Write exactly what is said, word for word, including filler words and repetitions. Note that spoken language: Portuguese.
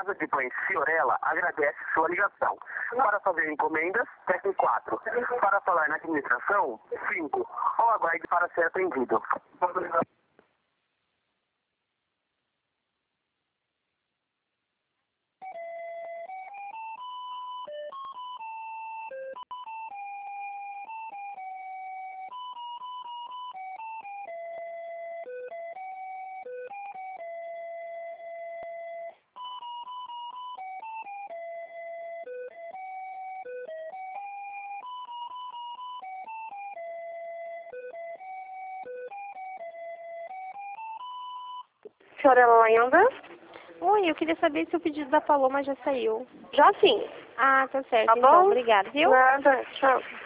Casa de Pães Fiorella agradece sua ligação. Para fazer encomendas, tecla quatro. Para falar na administração, cinco. Ou aguarde para ser atendido. Fiorella ainda? Oi, eu queria saber se o pedido da Paloma já saiu. Já sim. Ah, tá certo. Tá Então, bom? obrigada, viu? Nada, tchau.